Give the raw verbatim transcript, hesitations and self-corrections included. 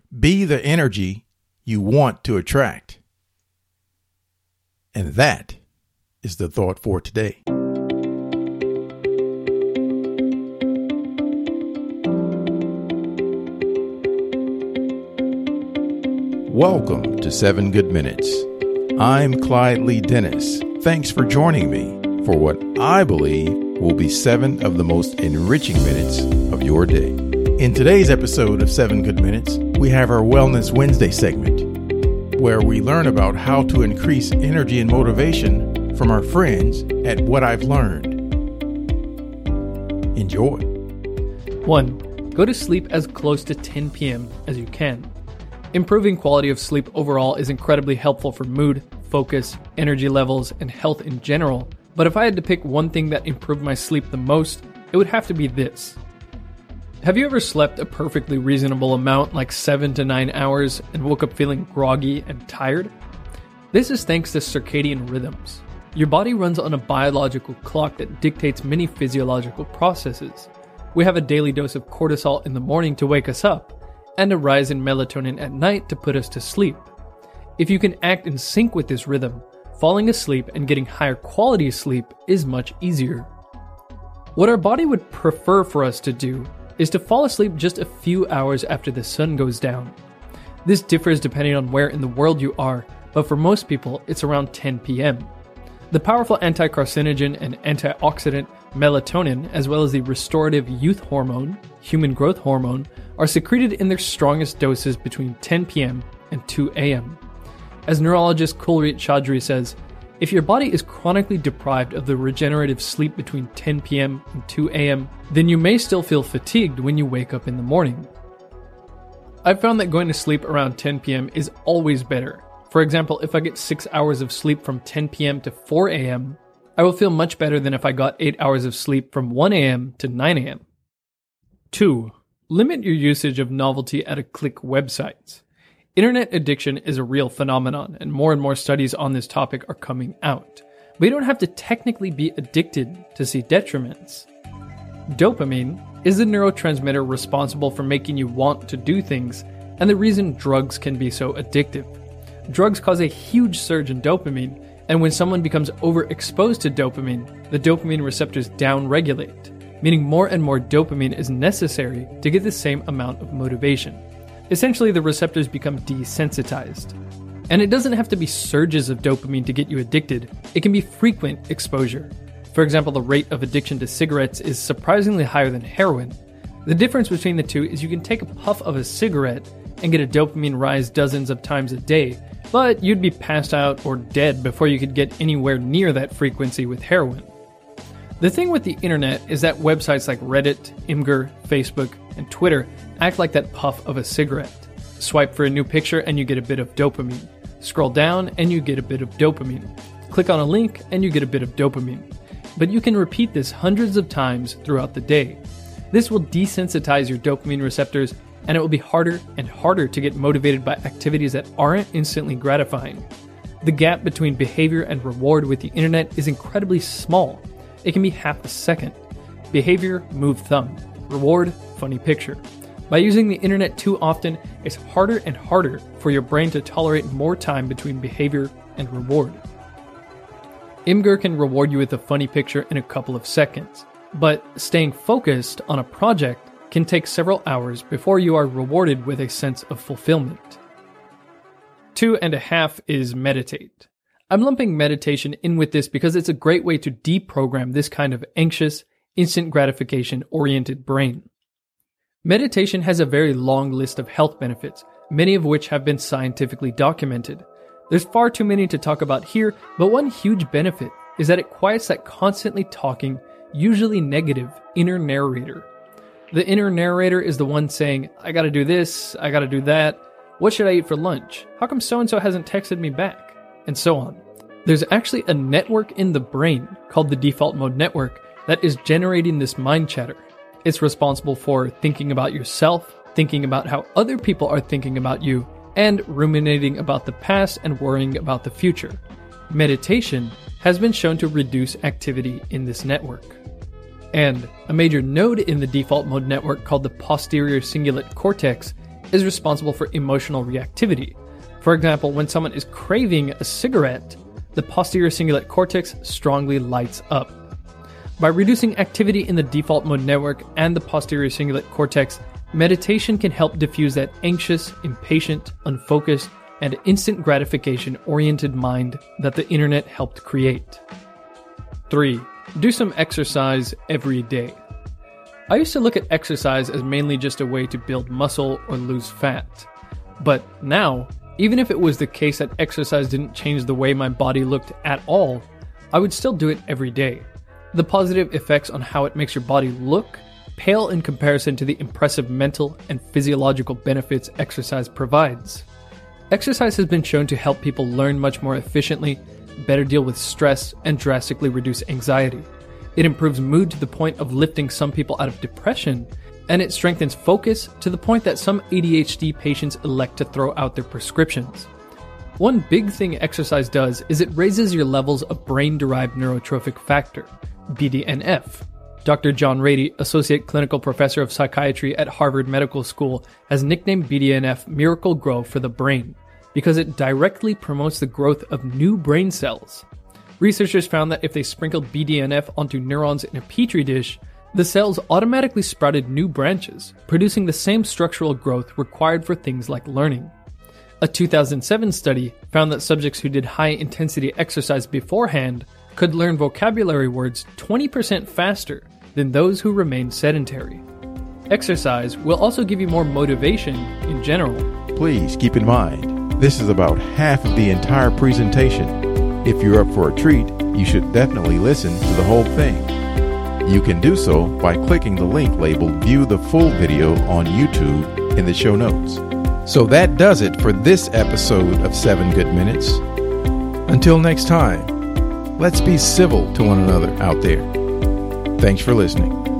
Be the energy you want to attract. And that is the thought for today. Welcome to Seven Good Minutes. I'm Clyde Lee Dennis. Thanks for joining me for what I believe will be seven of the most enriching minutes of your day. In today's episode of Seven Good Minutes, we have our Wellness Wednesday segment, where we learn about how to increase energy and motivation from our friends at What I've Learned. Enjoy. one. Go to sleep as close to ten p.m. as you can. Improving quality of sleep overall is incredibly helpful for mood, focus, energy levels, and health in general, but if I had to pick one thing that improved my sleep the most, it would have to be this. Have you ever slept a perfectly reasonable amount, like seven to nine hours, and woke up feeling groggy and tired? This is thanks to circadian rhythms. Your body runs on a biological clock that dictates many physiological processes. We have a daily dose of cortisol in the morning to wake us up, and a rise in melatonin at night to put us to sleep. If you can act in sync with this rhythm, falling asleep and getting higher quality sleep is much easier. What our body would prefer for us to do is to fall asleep just a few hours after the sun goes down. This differs depending on where in the world you are, but for most people, it's around ten p.m. The powerful anti-carcinogen and antioxidant melatonin, as well as the restorative youth hormone, human growth hormone, are secreted in their strongest doses between ten p.m. and two a.m. As neurologist Kulrit Chaudhry says, if your body is chronically deprived of the regenerative sleep between ten p.m. and two a.m., then you may still feel fatigued when you wake up in the morning. I've found that going to sleep around ten p.m. is always better. For example, if I get six hours of sleep from ten p.m. to four a.m., I will feel much better than if I got eight hours of sleep from one a.m. to nine a.m. two. Limit your usage of novelty at a click websites. Internet addiction is a real phenomenon, and more and more studies on this topic are coming out. But you don't have to technically be addicted to see detriments. Dopamine is the neurotransmitter responsible for making you want to do things, and the reason drugs can be so addictive. Drugs cause a huge surge in dopamine, and when someone becomes overexposed to dopamine, the dopamine receptors downregulate, meaning more and more dopamine is necessary to get the same amount of motivation. Essentially, the receptors become desensitized. And it doesn't have to be surges of dopamine to get you addicted. It can be frequent exposure. For example, the rate of addiction to cigarettes is surprisingly higher than heroin. The difference between the two is you can take a puff of a cigarette and get a dopamine rise dozens of times a day, but you'd be passed out or dead before you could get anywhere near that frequency with heroin. The thing with the internet is that websites like Reddit, Imgur, Facebook, and Twitter act like that puff of a cigarette. Swipe for a new picture and you get a bit of dopamine. Scroll down and you get a bit of dopamine. Click on a link and you get a bit of dopamine. But you can repeat this hundreds of times throughout the day. This will desensitize your dopamine receptors, and it will be harder and harder to get motivated by activities that aren't instantly gratifying. The gap between behavior and reward with the internet is incredibly small. It can be half a second. Behavior, move thumb. Reward, funny picture. By using the internet too often, it's harder and harder for your brain to tolerate more time between behavior and reward. Imgur can reward you with a funny picture in a couple of seconds, but staying focused on a project can take several hours before you are rewarded with a sense of fulfillment. Two and a half is meditate. I'm lumping meditation in with this because it's a great way to deprogram this kind of anxious, instant gratification-oriented brain. Meditation has a very long list of health benefits, many of which have been scientifically documented. There's far too many to talk about here, but one huge benefit is that it quiets that constantly talking, usually negative, inner narrator. The inner narrator is the one saying, I gotta do this, I gotta do that, what should I eat for lunch? How come so-and-so hasn't texted me back? And so on. There's actually a network in the brain called the default mode network that is generating this mind chatter. It's responsible for thinking about yourself, thinking about how other people are thinking about you, and ruminating about the past and worrying about the future. Meditation has been shown to reduce activity in this network. And a major node in the default mode network called the posterior cingulate cortex is responsible for emotional reactivity. For example, when someone is craving a cigarette, the posterior cingulate cortex strongly lights up. By reducing activity in the default mode network and the posterior cingulate cortex, meditation can help diffuse that anxious, impatient, unfocused, and instant gratification-oriented mind that the internet helped create. three. Do some exercise every day. I used to look at exercise as mainly just a way to build muscle or lose fat. But now, even if it was the case that exercise didn't change the way my body looked at all, I would still do it every day. The positive effects on how it makes your body look pale in comparison to the impressive mental and physiological benefits exercise provides. Exercise has been shown to help people learn much more efficiently, better deal with stress, and drastically reduce anxiety. It improves mood to the point of lifting some people out of depression, and it strengthens focus to the point that some A D H D patients elect to throw out their prescriptions. One big thing exercise does is it raises your levels of brain-derived neurotrophic factor, B D N F. Doctor John Rady, Associate Clinical Professor of Psychiatry at Harvard Medical School, has nicknamed B D N F Miracle Grow for the brain, because it directly promotes the growth of new brain cells. Researchers found that if they sprinkled B D N F onto neurons in a petri dish, the cells automatically sprouted new branches, producing the same structural growth required for things like learning. A two thousand seven study found that subjects who did high-intensity exercise beforehand could learn vocabulary words twenty percent faster than those who remained sedentary. Exercise will also give you more motivation in general. Please keep in mind, this is about half of the entire presentation. If you're up for a treat, you should definitely listen to the whole thing. You can do so by clicking the link labeled View the Full Video on YouTube in the show notes. So that does it for this episode of seven Good Minutes. Until next time, let's be civil to one another out there. Thanks for listening.